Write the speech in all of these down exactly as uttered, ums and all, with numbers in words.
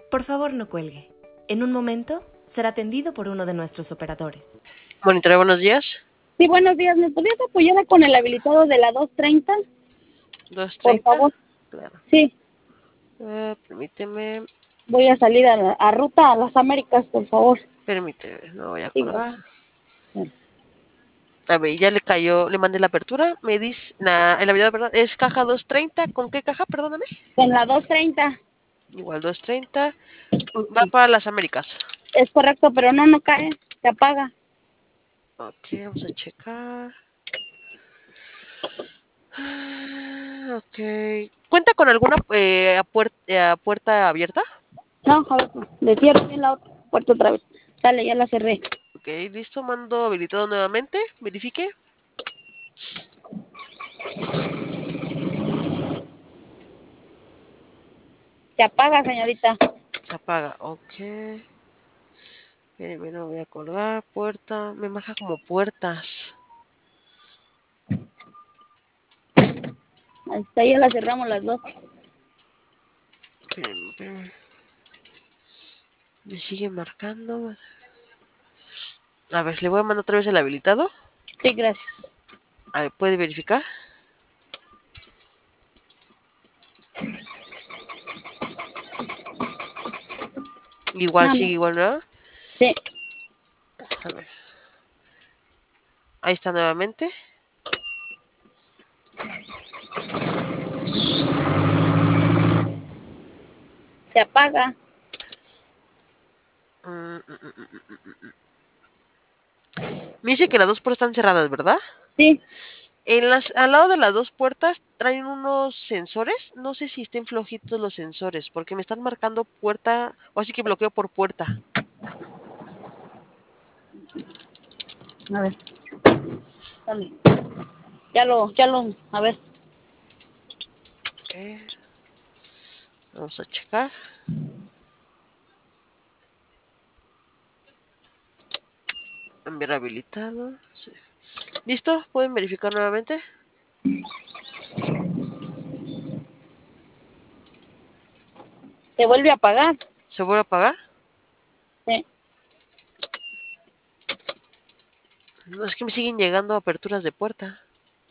Por favor, no cuelgue. En un momento será atendido por uno de nuestros operadores. Monitoreo, buenos días. Sí, buenos días. ¿Me podrías apoyar con el habilitado de la doscientos treinta? ¿doscientos Por treinta? favor. Claro. Sí, Eh, permíteme, voy a salir a, la, a ruta a las Américas, por favor. permíteme, no voy a Sí, colgar. gracias. A ver, ya le cayó, le mandé la apertura. Me dice, la, el habilidad, perdón, es caja doscientos treinta. ¿Con qué caja? Perdóname. Con la doscientos treinta. Igual doscientos treinta. Va para las Américas. Es correcto, pero no, no cae. Se apaga. Ok, vamos a checar. Ok. ¿Cuenta con alguna eh, puer- eh, puerta abierta? No, a ver, le cierro bien la otra puerta otra vez. Sale, ya la cerré. Ok, listo. Mando habilitado nuevamente. Verifique. Se apaga, señorita. Se apaga. Ok. Espérenme, no voy a colgar. Puerta. Me marca como puertas. Hasta ya la cerramos las dos. Espérenme, espérenme. Me sigue marcando. A ver, le voy a mandar otra vez el habilitado. Sí, gracias. A ver, ¿puede verificar? Igual No, no. sigue igual, ¿no? Sí, A ver. Ahí está nuevamente. se apaga. Mm, mm, mm, mm, mm, mm. Me dice que las dos puertas están cerradas, ¿verdad? Sí, En las, al lado de las dos puertas traen unos sensores. No sé si estén flojitos los sensores, porque me están marcando puerta, o así que bloqueo por puerta. a ver. Sale. Ya lo, ya lo, a ver. Ok. Vamos a checar. Enviar habilitado. Sí. ¿Listo? ¿Pueden verificar nuevamente? Se vuelve a apagar. ¿Se vuelve a apagar? Sí. No, es que me siguen llegando aperturas de puerta.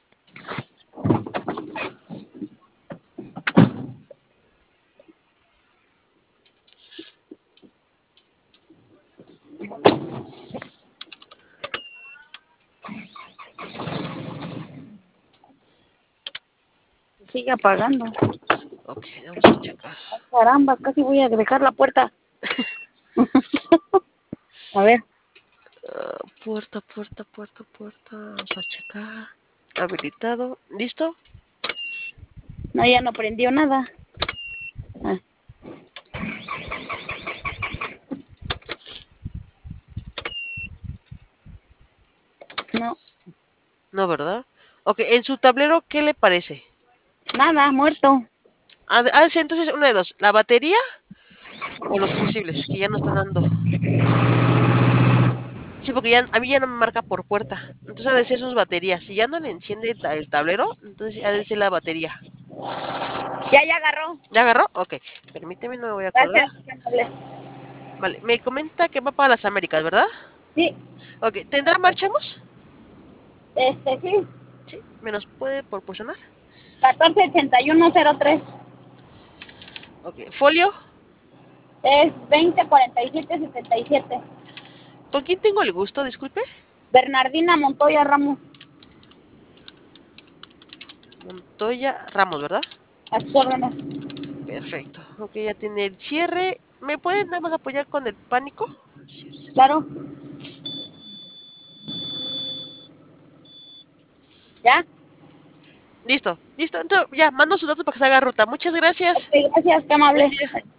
Sigue apagando. Ok, vamos a checar. Caramba, casi voy a dejar la puerta. A ver. Uh, puerta, puerta, puerta, puerta. Vamos a checar. Habilitado. ¿Listo? No, ya no prendió nada. Ah. No, No, ¿verdad? Ok, en su tablero, ¿qué le parece? nada, muerto. Ah, de- ah, sí, entonces una de dos. ¿La batería o los fusibles? Que ya no están dando. Sí, porque ya, a mí ya no me marca por puerta. Entonces ha de ser sus baterías. Si ya no le enciende el, ta- el tablero, entonces ha de ser la batería. Ya, ya agarró. ¿Ya agarró? Ok. Permíteme, no me voy a colgar. Gracias, qué amable. Vale, me comenta que va para las Américas, ¿verdad? Sí, Ok, ¿tendrá marchamos? este sí. Sí, ¿me los puede proporcionar? catorce ochenta y uno cero tres. Ok, folio. Es veinte cuarenta y siete setenta y siete. ¿Con quién tengo el gusto? Disculpe. Bernardina Montoya Ramos. Montoya Ramos, ¿verdad? A sus órdenes. Perfecto. Ok, ya tiene el cierre. ¿Me pueden nada más apoyar con el pánico? Claro. ¿Ya? Listo, listo. Entonces, ya, mando sus datos para que se haga ruta. Muchas Ok, gracias. gracias, qué Buen amable. día.